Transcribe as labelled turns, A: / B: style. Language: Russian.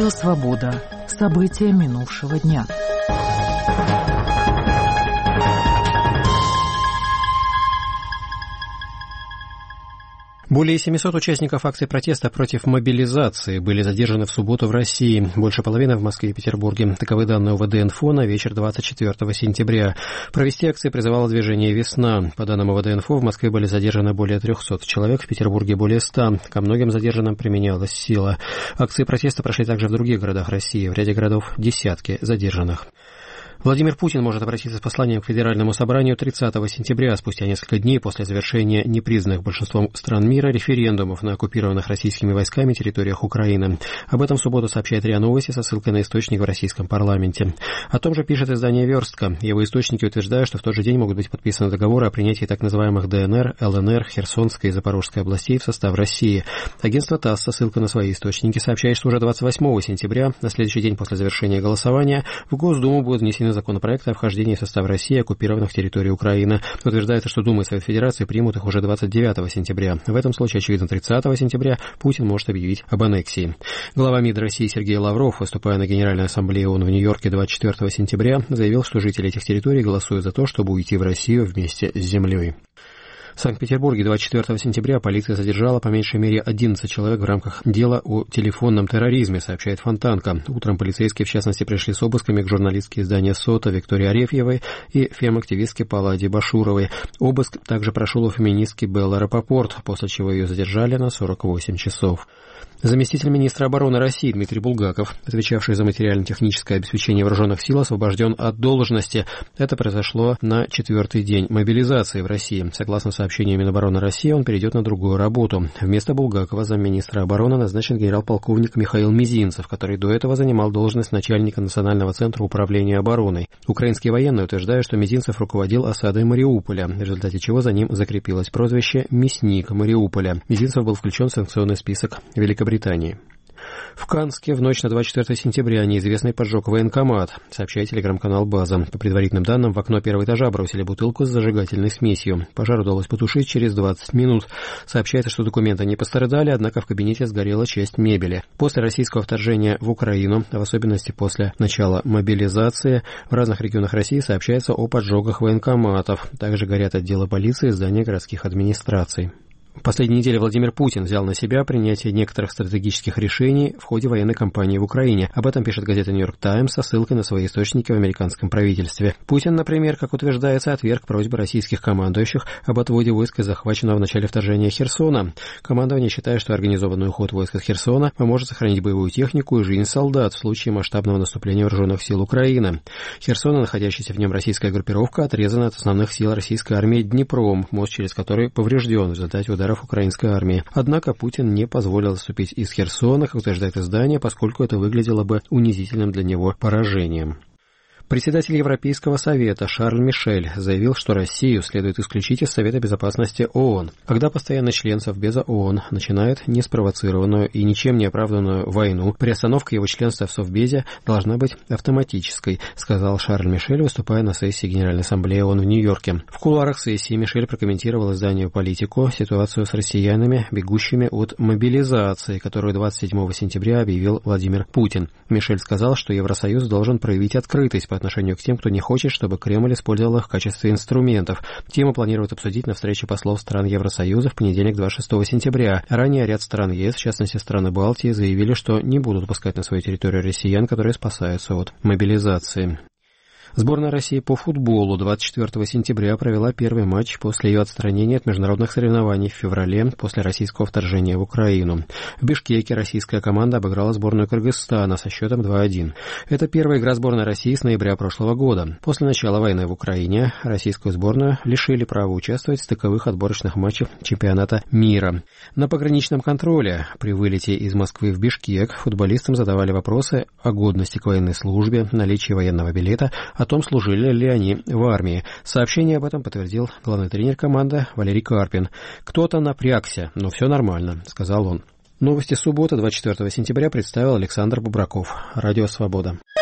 A: Радио «Свобода». События минувшего дня.
B: Более 700 участников акции протеста против мобилизации были задержаны в субботу в России. Больше половины в Москве и Петербурге. Таковы данные УВД-Инфо на вечер 24 сентября. Провести акции призывало движение «Весна». По данным УВД-Инфо, в Москве были задержаны более 300 человек, в Петербурге более 100. Ко многим задержанным применялась сила. Акции протеста прошли также в других городах России. В ряде городов десятки задержанных. Владимир Путин может обратиться с посланием к Федеральному собранию 30 сентября, спустя несколько дней после завершения непризнанных большинством стран мира референдумов на оккупированных российскими войсками территориях Украины. Об этом в субботу сообщает РИА Новости со ссылкой на источник в российском парламенте. О том же пишет издание «Верстка». Его источники утверждают, что в тот же день могут быть подписаны договоры о принятии так называемых ДНР, ЛНР, Херсонской и Запорожской областей в состав России. Агентство ТАСС со ссылкой на свои источники сообщает, что уже 28 сентября, на следующий день после завершения голосования, в Госдуму будут внесены законопроекта о вхождении в состав России оккупированных территорий Украины. Утверждается, что Дума и Совет Федерации примут их уже 29 сентября. В этом случае, очевидно, 30 сентября Путин может объявить об аннексии. Глава МИД России Сергей Лавров, выступая на Генеральной Ассамблее ООН в Нью-Йорке 24 сентября, заявил, что жители этих территорий голосуют за то, чтобы уйти в Россию вместе с землей. В Санкт-Петербурге 24 сентября полиция задержала по меньшей мере 11 человек в рамках дела о телефонном терроризме, сообщает Фонтанка. Утром полицейские, в частности, пришли с обысками к журналистке издания «Сота» Виктории Арефьевой и фем-активистке Палладе Башуровой. Обыск также прошел у феминистки Беллы Рапопорт, после чего ее задержали на 48 часов. Заместитель министра обороны России Дмитрий Булгаков, отвечавший за материально-техническое обеспечение вооруженных сил, освобожден от должности. Это произошло на 4-й день мобилизации в России. Согласно сообщению Минобороны России, он перейдет на другую работу. Вместо Булгакова замминистра обороны назначен генерал-полковник Михаил Мизинцев, который до этого занимал должность начальника Национального центра управления обороной. Украинские военные утверждают, что Мизинцев руководил осадой Мариуполя, в результате чего за ним закрепилось прозвище «Мясник Мариуполя». Мизинцев был включен в санкционный список Великобритании. В Канске в ночь на 24 сентября неизвестный поджег военкомат, сообщает телеграм-канал «База». По предварительным данным, в окно первого этажа бросили бутылку с зажигательной смесью. Пожар удалось потушить через 20 минут. Сообщается, что документы не пострадали, однако в кабинете сгорела часть мебели. После российского вторжения в Украину, в особенности после начала мобилизации, в разных регионах России сообщается о поджогах военкоматов. Также горят отделы полиции и здания городских администраций. В последние недели Владимир Путин взял на себя принятие некоторых стратегических решений в ходе военной кампании в Украине. Об этом пишет газета «Нью-Йорк Таймс» со ссылкой на свои источники в американском правительстве. Путин, например, как утверждается, отверг просьбы российских командующих об отводе войск из захваченного в начале вторжения Херсона. Командование считает, что организованный уход войск из Херсона поможет сохранить боевую технику и жизнь солдат в случае масштабного наступления вооруженных сил Украины. Херсон и находящаяся в нем российская группировка отрезана от основных сил российской армии Днепром, мост через который поврежден в результате ударов украинской армии. Однако Путин не позволил отступить из Херсона, как утверждает издание, поскольку это выглядело бы унизительным для него поражением. Председатель Европейского совета Шарль Мишель заявил, что Россию следует исключить из Совета безопасности ООН. Когда постоянный член Совбеза ООН начинает неспровоцированную и ничем не оправданную войну, приостановка его членства в Совбезе должна быть автоматической, сказал Шарль Мишель, выступая на сессии Генеральной Ассамблеи ООН в Нью-Йорке. В кулуарах сессии Мишель прокомментировал изданию «Политику» ситуацию с россиянами, бегущими от мобилизации, которую 27 сентября объявил Владимир Путин. Мишель сказал, что Евросоюз должен проявить открытость по отношению к тем, кто не хочет, чтобы Кремль использовал их в качестве инструментов. Тему планируют обсудить на встрече послов стран Евросоюза в понедельник, 26 сентября. Ранее ряд стран ЕС, в частности страны Балтии, заявили, что не будут пускать на свою территорию россиян, которые спасаются от мобилизации. Сборная России по футболу 24 сентября провела первый матч после ее отстранения от международных соревнований в феврале после российского вторжения в Украину. В Бишкеке российская команда обыграла сборную Кыргызстана со счетом 2-1. Это первая игра сборной России с ноября прошлого года. После начала войны в Украине российскую сборную лишили права участвовать в стыковых отборочных матчах чемпионата мира. На пограничном контроле при вылете из Москвы в Бишкек футболистам задавали вопросы о годности к военной службе, наличии военного билета, о том, служили ли они в армии. Сообщение об этом подтвердил главный тренер команды Валерий Карпин. «Кто-то напрягся, но все нормально», — сказал он. Новости субботы, 24 сентября, представил Александр Бубраков. Радио «Свобода».